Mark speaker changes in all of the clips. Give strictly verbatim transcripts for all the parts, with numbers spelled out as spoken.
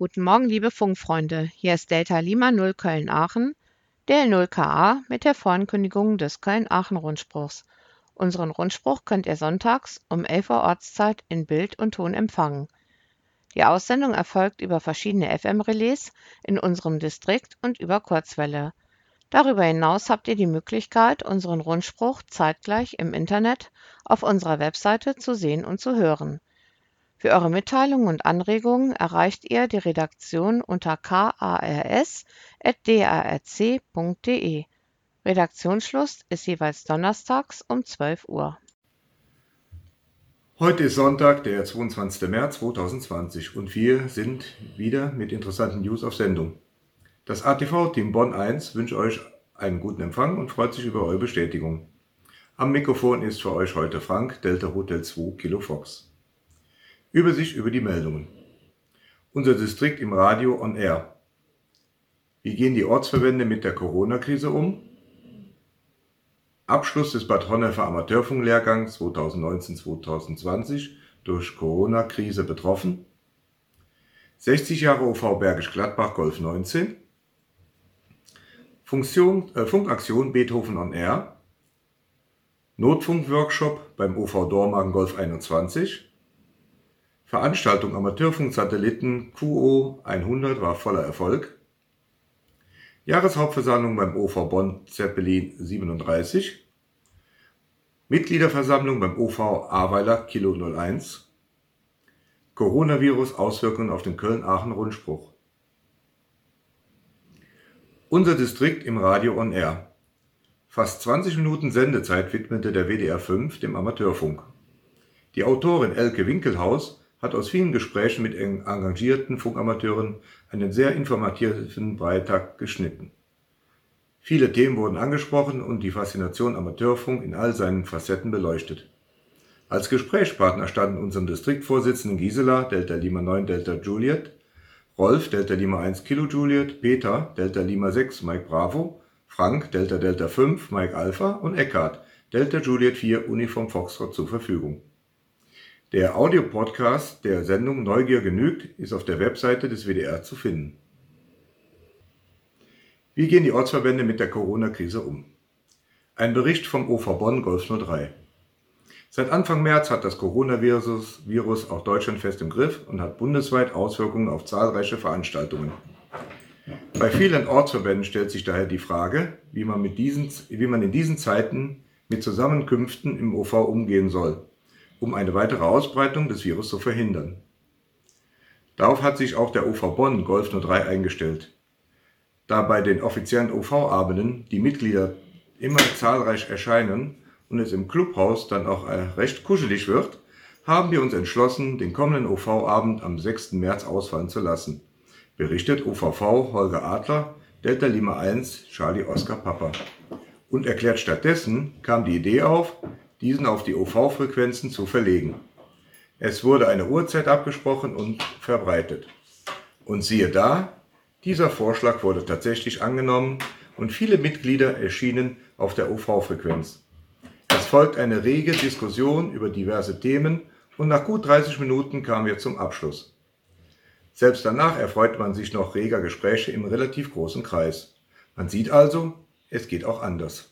Speaker 1: Guten Morgen, liebe Funkfreunde. Hier ist Delta Lima null Köln-Aachen, D L null K A mit der Vorankündigung des Köln-Aachen-Rundspruchs. Unseren Rundspruch könnt ihr sonntags um elf Uhr Ortszeit in Bild und Ton empfangen. Die Aussendung erfolgt über verschiedene F M-Relais in unserem Distrikt und über Kurzwelle. Darüber hinaus habt ihr die Möglichkeit, unseren Rundspruch zeitgleich im Internet auf unserer Webseite zu sehen und zu hören. Für eure Mitteilungen und Anregungen erreicht ihr die Redaktion unter kars at d a r c punkt d e. Redaktionsschluss ist jeweils donnerstags um zwölf Uhr.
Speaker 2: Heute ist Sonntag, der zweiundzwanzigster März zweitausendzwanzig und wir sind wieder mit interessanten News auf Sendung. Das A T V-Team Bonn eins wünscht euch einen guten Empfang und freut sich über eure Bestätigung. Am Mikrofon ist für euch heute Frank, Delta Hotel zwei Kilo Fox. Übersicht über die Meldungen. Unser Distrikt im Radio on Air. Wie gehen die Ortsverbände mit der Corona-Krise um? Abschluss des Bad Honnef Amateurfunklehrgangs zweitausendneunzehn zweitausendzwanzig durch Corona-Krise betroffen. sechzig Jahre O V Bergisch Gladbach Golf neunzehn. Funktion, äh, Funkaktion Beethoven on Air. Notfunk-Workshop beim O V Dormagen Golf einundzwanzig. Veranstaltung Amateurfunk-Satelliten Q O hundert war voller Erfolg. Jahreshauptversammlung beim O V Bonn Zeppelin siebenunddreißig. Mitgliederversammlung beim O V Ahrweiler Kilo null eins. Coronavirus Auswirkungen auf den Köln-Aachen-Rundspruch. Unser Distrikt im Radio on Air. Fast zwanzig Minuten Sendezeit widmete der W D R fünf dem Amateurfunk. Die Autorin Elke Winkelhaus hat aus vielen Gesprächen mit engagierten Funkamateuren einen sehr informativen Beitrag geschnitten. Viele Themen wurden angesprochen und die Faszination Amateurfunk in all seinen Facetten beleuchtet. Als Gesprächspartner standen unserem Distriktvorsitzenden Gisela, Delta Lima neun Delta Juliet, Rolf, Delta Lima eins Kilo Juliet, Peter, Delta Lima sechs Mike Bravo, Frank, Delta Delta fünf Mike Alpha und Eckhard, Delta Juliet vier Uniform Foxtrot zur Verfügung. Der Audiopodcast der Sendung Neugier genügt ist auf der Webseite des W D R zu finden. Wie gehen die Ortsverbände mit der Corona-Krise um? Ein Bericht vom O V Bonn Golf null drei. Seit Anfang März hat das Coronavirus Virus auch Deutschland fest im Griff und hat bundesweit Auswirkungen auf zahlreiche Veranstaltungen. Bei vielen Ortsverbänden stellt sich daher die Frage, wie man, mit diesen, wie man in diesen Zeiten mit Zusammenkünften im O V umgehen soll, um eine weitere Ausbreitung des Virus zu verhindern. Darauf hat sich auch der O V Bonn Golf null drei eingestellt. Da bei den offiziellen O V-Abenden die Mitglieder immer zahlreich erscheinen und es im Clubhaus dann auch recht kuschelig wird, haben wir uns entschlossen, den kommenden O V-Abend am sechsten März ausfallen zu lassen, berichtet O V V Holger Adler, Delta Lima eins Charlie Oscar Papa, und erklärt, stattdessen kam die Idee auf, diesen auf die O V-Frequenzen zu verlegen. Es wurde eine Uhrzeit abgesprochen und verbreitet. Und siehe da, dieser Vorschlag wurde tatsächlich angenommen und viele Mitglieder erschienen auf der O V-Frequenz. Es folgt eine rege Diskussion über diverse Themen und nach gut dreißig Minuten kamen wir zum Abschluss. Selbst danach erfreut man sich noch reger Gespräche im relativ großen Kreis. Man sieht also, es geht auch anders.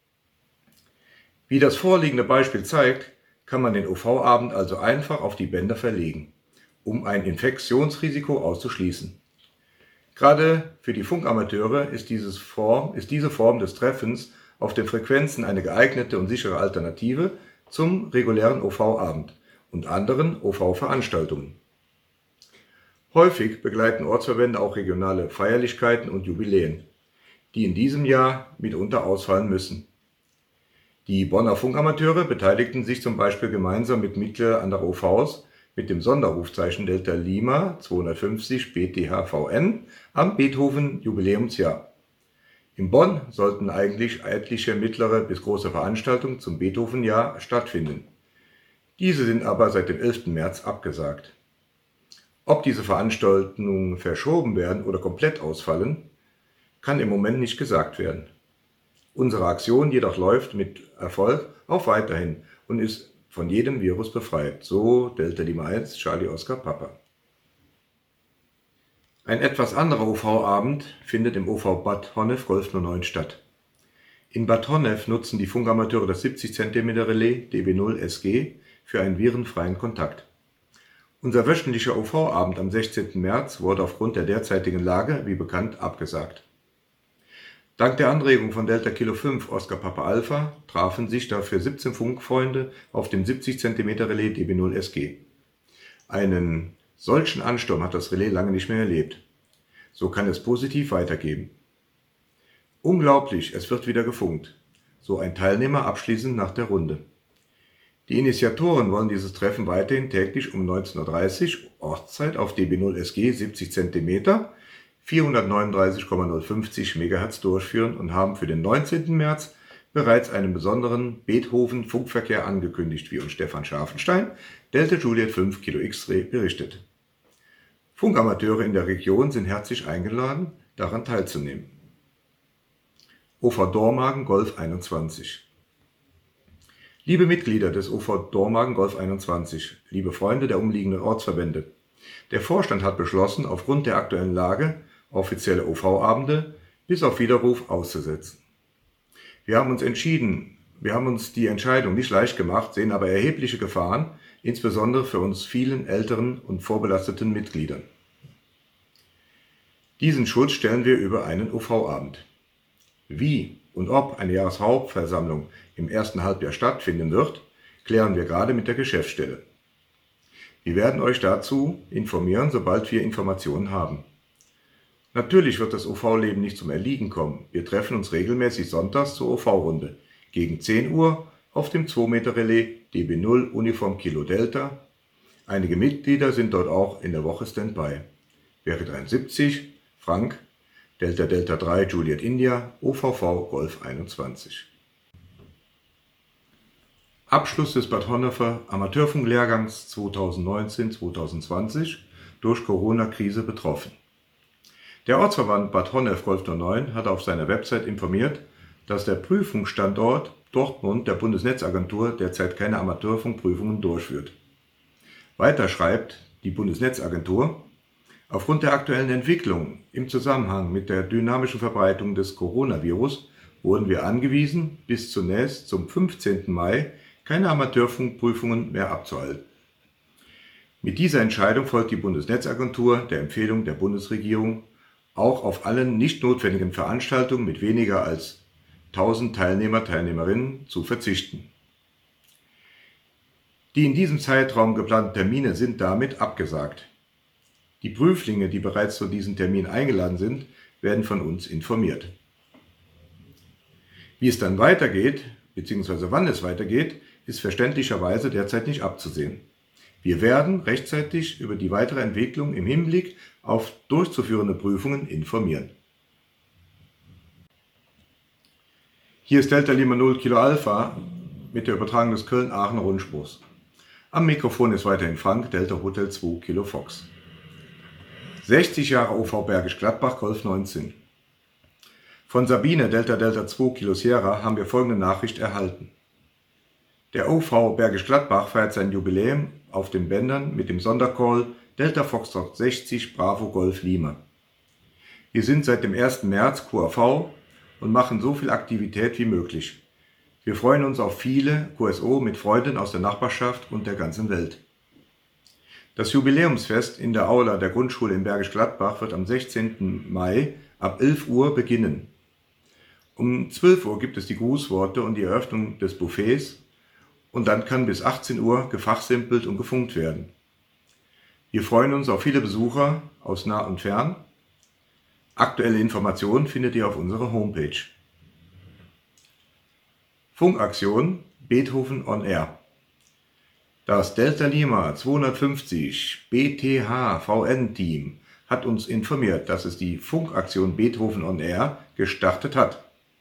Speaker 2: Wie das vorliegende Beispiel zeigt, kann man den O V-Abend also einfach auf die Bänder verlegen, um ein Infektionsrisiko auszuschließen. Gerade für die Funkamateure ist, dieses Form, ist diese Form des Treffens auf den Frequenzen eine geeignete und sichere Alternative zum regulären O V-Abend und anderen O V-Veranstaltungen. Häufig begleiten Ortsverbände auch regionale Feierlichkeiten und Jubiläen, die in diesem Jahr mitunter ausfallen müssen. Die Bonner Funkamateure beteiligten sich zum Beispiel gemeinsam mit Mitgliedern anderer O Vs mit dem Sonderrufzeichen Delta Lima zweihundertfünfzig B T H V N am Beethoven-Jubiläumsjahr. In Bonn sollten eigentlich etliche mittlere bis große Veranstaltungen zum Beethoven-Jahr stattfinden. Diese sind aber seit dem elften März abgesagt. Ob diese Veranstaltungen verschoben werden oder komplett ausfallen, kann im Moment nicht gesagt werden. Unsere Aktion jedoch läuft mit Erfolg auch weiterhin und ist von jedem Virus befreit. So Delta Lima eins Charlie Oscar Papa. Ein etwas anderer O V-Abend findet im O V Bad Honnef Golf null neun statt. In Bad Honnef nutzen die Funkamateure das siebzig Zentimeter Relais D B null S G für einen virenfreien Kontakt. Unser wöchentlicher O V-Abend am sechzehnten März wurde aufgrund der derzeitigen Lage, wie bekannt, abgesagt. Dank der Anregung von Delta Kilo fünf Oscar Papa Alpha trafen sich dafür siebzehn Funkfreunde auf dem siebzig Zentimeter Relais D B null S G. Einen solchen Ansturm hat das Relais lange nicht mehr erlebt. So kann es positiv weitergehen. Unglaublich, es wird wieder gefunkt. So ein Teilnehmer abschließend nach der Runde. Die Initiatoren wollen dieses Treffen weiterhin täglich um neunzehn Uhr dreißig Ortszeit auf D B null S G siebzig Zentimeter vierhundertneununddreißig Komma null fünf Megahertz durchführen und haben für den neunzehnten März bereits einen besonderen Beethoven-Funkverkehr angekündigt, wie uns Stefan Scharfenstein, Delta Juliet fünf Kilo X-Ray, berichtet. Funkamateure in der Region sind herzlich eingeladen, daran teilzunehmen. O V Dormagen Golf einundzwanzig. Liebe Mitglieder des O V Dormagen Golf einundzwanzig, liebe Freunde der umliegenden Ortsverbände, der Vorstand hat beschlossen, aufgrund der aktuellen Lage offizielle O V-Abende bis auf Widerruf auszusetzen. Wir haben uns entschieden, wir haben uns die Entscheidung nicht leicht gemacht, sehen aber erhebliche Gefahren, insbesondere für uns vielen älteren und vorbelasteten Mitgliedern. Diesen Schutz stellen wir über einen O V-Abend. Wie und ob eine Jahreshauptversammlung im ersten Halbjahr stattfinden wird, klären wir gerade mit der Geschäftsstelle. Wir werden euch dazu informieren, sobald wir Informationen haben. Natürlich wird das O V-Leben nicht zum Erliegen kommen. Wir treffen uns regelmäßig sonntags zur O V-Runde gegen zehn Uhr auf dem zwei Meter Relais D B null Uniform Kilo Delta. Einige Mitglieder sind dort auch in der Woche Standby. Wäre dreiundsiebzig, Frank, Delta Delta drei Juliet India, O V V Golf einundzwanzig. Abschluss des Bad Honnefer Amateurfunklehrgangs zweitausendneunzehn zweitausendzwanzig durch Corona-Krise betroffen. Der Ortsverband Bad Honnef Golf null neun hat auf seiner Website informiert, dass der Prüfungsstandort Dortmund der Bundesnetzagentur derzeit keine Amateurfunkprüfungen durchführt. Weiter schreibt die Bundesnetzagentur: Aufgrund der aktuellen Entwicklung im Zusammenhang mit der dynamischen Verbreitung des Coronavirus wurden wir angewiesen, bis zunächst zum fünfzehnten Mai keine Amateurfunkprüfungen mehr abzuhalten. Mit dieser Entscheidung folgt die Bundesnetzagentur der Empfehlung der Bundesregierung, auch auf allen nicht notwendigen Veranstaltungen mit weniger als tausend Teilnehmer, Teilnehmerinnen zu verzichten. Die in diesem Zeitraum geplanten Termine sind damit abgesagt. Die Prüflinge, die bereits zu diesem Termin eingeladen sind, werden von uns informiert. Wie es dann weitergeht, bzw. wann es weitergeht, ist verständlicherweise derzeit nicht abzusehen. Wir werden rechtzeitig über die weitere Entwicklung im Hinblick auf durchzuführende Prüfungen informieren. Hier ist Delta Lima null Kilo Alpha mit der Übertragung des Köln-Aachener Rundspruchs. Am Mikrofon ist weiterhin Frank, Delta Hotel zwei Kilo Fox. sechzig Jahre O V Bergisch Gladbach Golf neunzehn. Von Sabine, Delta Delta zwei Kilo Sierra, haben wir folgende Nachricht erhalten. Der O V Bergisch Gladbach feiert sein Jubiläum auf den Bändern mit dem Sondercall Delta Foxtrot sechzig Bravo Golf Lima. Wir sind seit dem ersten März Q A V und machen so viel Aktivität wie möglich. Wir freuen uns auf viele Q S O mit Freunden aus der Nachbarschaft und der ganzen Welt. Das Jubiläumsfest in der Aula der Grundschule in Bergisch Gladbach wird am sechzehnten Mai ab elf Uhr beginnen. Um zwölf Uhr gibt es die Grußworte und die Eröffnung des Buffets und dann kann bis achtzehn Uhr gefachsimpelt und gefunkt werden. Wir freuen uns auf viele Besucher aus nah und fern. Aktuelle Informationen findet ihr auf unserer Homepage. Funkaktion Beethoven on Air. Das Delta Lima zweihundertfünfzig B T H V N-Team hat uns informiert, dass es die Funkaktion Beethoven on Air gestartet hat.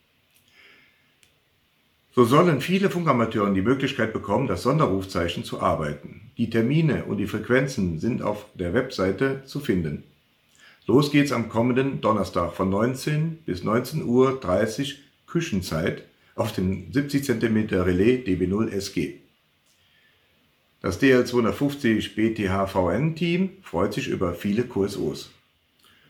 Speaker 2: So sollen viele Funkamateure die Möglichkeit bekommen, das Sonderrufzeichen zu arbeiten. Die Termine und die Frequenzen sind auf der Webseite zu finden. Los geht's am kommenden Donnerstag von neunzehn bis neunzehn Uhr dreißig Küchenzeit auf dem siebzig Zentimeter Relais D B null S G. Das D L zweihundertfünfzig B T H V N-Team freut sich über viele Q S Os.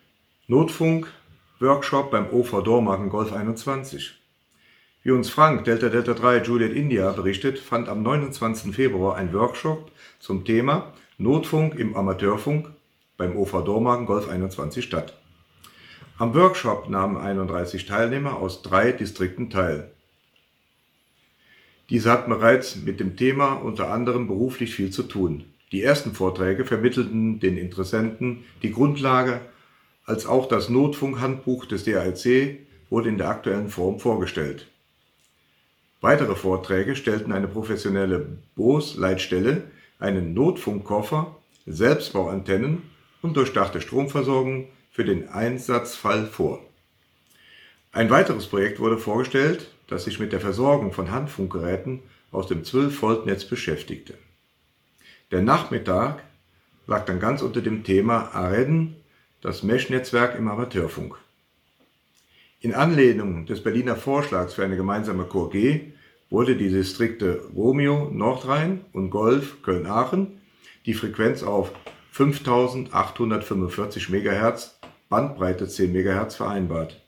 Speaker 2: Notfunk, Workshop beim O V Dormagen Golf einundzwanzig. Wie uns Frank, Delta Delta drei Juliet India berichtet, fand am neunundzwanzigsten Februar ein Workshop zum Thema Notfunk im Amateurfunk beim O V Dormagen Golf einundzwanzig statt. Am Workshop nahmen einunddreißig Teilnehmer aus drei Distrikten teil. Diese hatten bereits mit dem Thema unter anderem beruflich viel zu tun. Die ersten Vorträge vermittelten den Interessenten die Grundlage, als auch das Notfunkhandbuch des D A L C wurde in der aktuellen Form vorgestellt. Weitere Vorträge stellten eine professionelle Bose-Leitstelle, einen Notfunkkoffer, Selbstbauantennen und durchdachte Stromversorgung für den Einsatzfall vor. Ein weiteres Projekt wurde vorgestellt, das sich mit der Versorgung von Handfunkgeräten aus dem zwölf Volt Netz beschäftigte. Der Nachmittag lag dann ganz unter dem Thema AREDN, das Mesh-Netzwerk im Amateurfunk. In Anlehnung des Berliner Vorschlags für eine gemeinsame K O G wurde die Distrikte Romeo Nordrhein und Golf Köln-Aachen die Frequenz auf fünftausendachthundertfünfundvierzig Megahertz, Bandbreite zehn Megahertz vereinbart.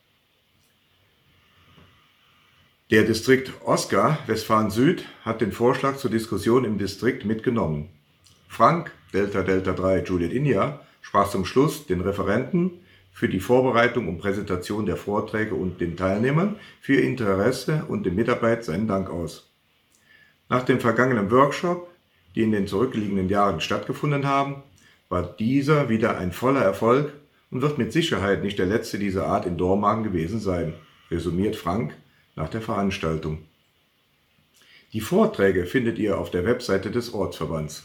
Speaker 2: Der Distrikt Oscar Westfalen Süd hat den Vorschlag zur Diskussion im Distrikt mitgenommen. Frank, Delta Delta drei Juliet India, sprach zum Schluss den Referenten für die Vorbereitung und Präsentation der Vorträge und den Teilnehmern für ihr Interesse und die Mitarbeit seinen Dank aus. Nach dem vergangenen Workshop, die in den zurückliegenden Jahren stattgefunden haben, war dieser wieder ein voller Erfolg und wird mit Sicherheit nicht der letzte dieser Art in Dormagen gewesen sein, resümiert Frank nach der Veranstaltung. Die Vorträge findet ihr auf der Webseite des Ortsverbands.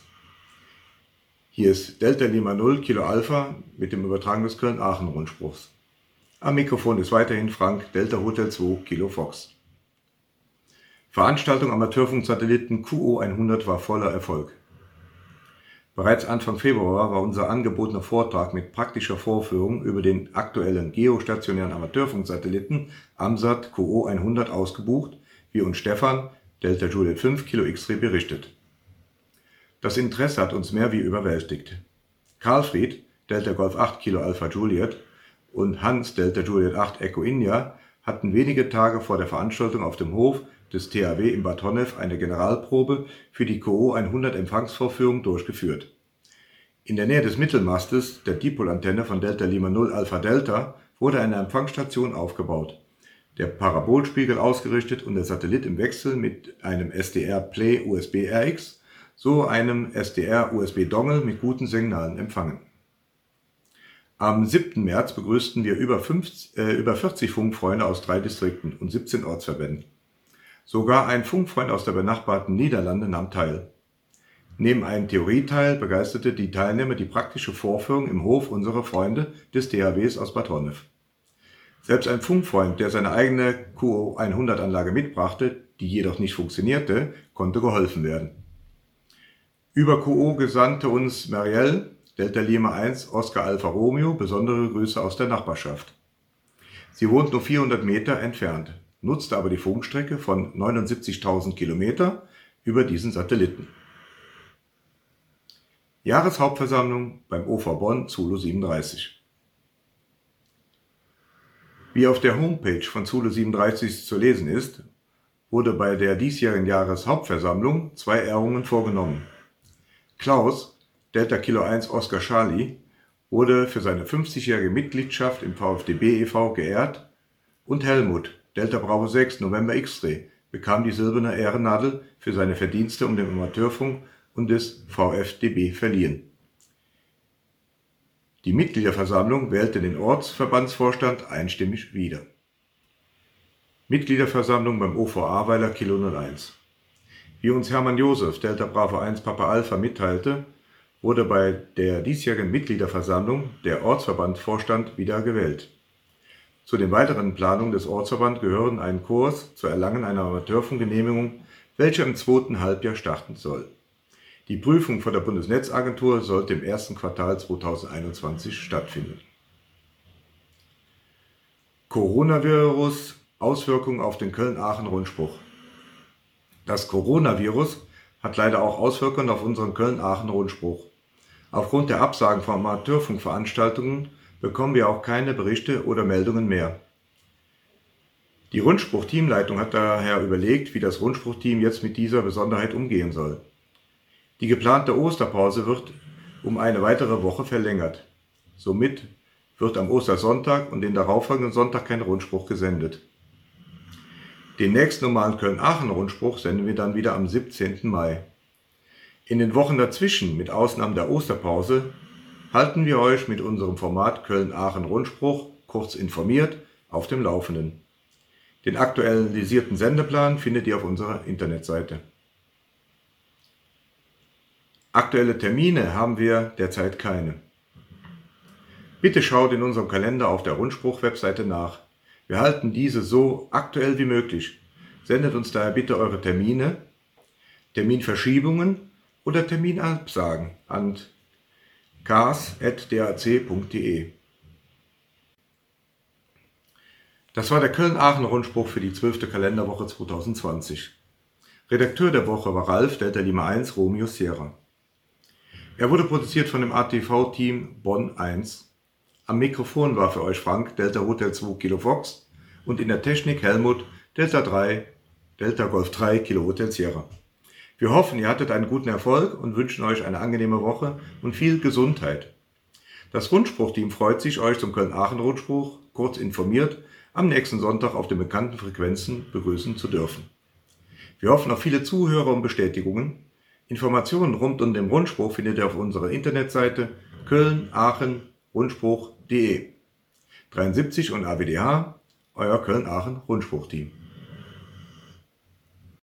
Speaker 2: Hier ist Delta Lima null Kilo Alpha mit dem Übertragen des Köln-Aachen-Rundspruchs. Am Mikrofon ist weiterhin Frank, Delta Hotel zwei Kilo Fox. Veranstaltung Amateurfunk-Satelliten Q O hundert war voller Erfolg. Bereits Anfang Februar war unser angebotener Vortrag mit praktischer Vorführung über den aktuellen geostationären Amateurfunksatelliten AMSAT Q O hundert ausgebucht, wie uns Stefan, Delta Juliet fünf Kilo X-Ray berichtet. Das Interesse hat uns mehr wie überwältigt. Karlfried, Delta Golf acht Kilo Alpha Juliet und Hans, Delta Juliet acht Echo India hatten wenige Tage vor der Veranstaltung auf dem Hof des T H W in Bad Honnef eine Generalprobe für die Q O hundert Empfangsvorführung durchgeführt. In der Nähe des Mittelmastes der Dipolantenne von Delta Lima null Alpha Delta wurde eine Empfangsstation aufgebaut, der Parabolspiegel ausgerichtet und der Satellit im Wechsel mit einem S D R Play U S B R X so einem S D R U S B Dongle mit guten Signalen empfangen. Am siebten März begrüßten wir über, fünfzig, äh, über vierzig Funkfreunde aus drei Distrikten und siebzehn Ortsverbänden. Sogar ein Funkfreund aus der benachbarten Niederlande nahm teil. Neben einem Theorieteil begeisterte die Teilnehmer die praktische Vorführung im Hof unserer Freunde des D H Ws aus Bad Honnef. Selbst ein Funkfreund, der seine eigene Q O hundert Anlage mitbrachte, die jedoch nicht funktionierte, konnte geholfen werden. Über Q O gesandte uns Marielle, Delta Lima eins Oscar Alpha Romeo, besondere Grüße aus der Nachbarschaft. Sie wohnt nur vierhundert Meter entfernt, nutzte aber die Funkstrecke von neunundsiebzigtausend Kilometer über diesen Satelliten. Jahreshauptversammlung beim O V Bonn Zulu siebenunddreißig. Wie auf der Homepage von Zulu siebenunddreißig zu lesen ist, wurde bei der diesjährigen Jahreshauptversammlung zwei Ehrungen vorgenommen. Klaus, Delta Kilo eins Oscar Charlie, wurde für seine fünfzigjährige Mitgliedschaft im V F D B e V geehrt und Helmut, Delta Bravo sechs November X-Ray, bekam die silberne Ehrennadel für seine Verdienste um den Amateurfunk und des V F D B verliehen. Die Mitgliederversammlung wählte den Ortsverbandsvorstand einstimmig wieder. Mitgliederversammlung beim O V Ahrweiler Kilo null eins. Wie uns Hermann Josef, Delta Bravo eins Papa Alpha mitteilte, wurde bei der diesjährigen Mitgliederversammlung der Ortsverbandsvorstand wieder gewählt. Zu den weiteren Planungen des Ortsverbands gehören ein Kurs zur Erlangen einer Amateurfunkgenehmigung, welcher im zweiten Halbjahr starten soll. Die Prüfung von der Bundesnetzagentur sollte im ersten Quartal zweitausendeinundzwanzig stattfinden. Coronavirus, Auswirkungen auf den Köln-Aachen-Rundspruch. Das Coronavirus hat leider auch Auswirkungen auf unseren Köln-Aachen-Rundspruch. Aufgrund der Absagen von Amateurfunkveranstaltungen bekommen wir auch keine Berichte oder Meldungen mehr. Die Rundspruch-Teamleitung hat daher überlegt, wie das Rundspruch-Team jetzt mit dieser Besonderheit umgehen soll. Die geplante Osterpause wird um eine weitere Woche verlängert. Somit wird am Ostersonntag und den darauffolgenden Sonntag kein Rundspruch gesendet. Den nächsten normalen Köln-Aachen-Rundspruch senden wir dann wieder am siebzehnten Mai. In den Wochen dazwischen, mit Ausnahme der Osterpause, halten wir euch mit unserem Format Köln-Aachen-Rundspruch kurz informiert auf dem Laufenden. Den aktualisierten Sendeplan findet ihr auf unserer Internetseite. Aktuelle Termine haben wir derzeit keine. Bitte schaut in unserem Kalender auf der Rundspruch-Webseite nach. Wir halten diese so aktuell wie möglich. Sendet uns daher bitte eure Termine, Terminverschiebungen oder Terminabsagen an cars at d a c punkt d e. Das war der Köln-Aachen-Rundspruch für die zwölfte Kalenderwoche zweitausendzwanzig. Redakteur der Woche war Ralf Delta Lima eins Romeo Sierra. Er wurde produziert von dem A T V-Team Bonn eins. Am Mikrofon war für euch Frank Delta Hotel zwei Kilo Fox und in der Technik Helmut Delta drei Delta Golf drei Kilo Hotel Sierra. Wir hoffen, ihr hattet einen guten Erfolg und wünschen euch eine angenehme Woche und viel Gesundheit. Das Rundspruch-Team freut sich, euch zum Köln-Aachen-Rundspruch kurz informiert am nächsten Sonntag auf den bekannten Frequenzen begrüßen zu dürfen. Wir hoffen auf viele Zuhörer und Bestätigungen. Informationen rund um den Rundspruch findet ihr auf unserer Internetseite köln-aachen-rundspruch punkt de. dreiundsiebzig und A W D H, euer Köln-Aachen-Rundspruch-Team.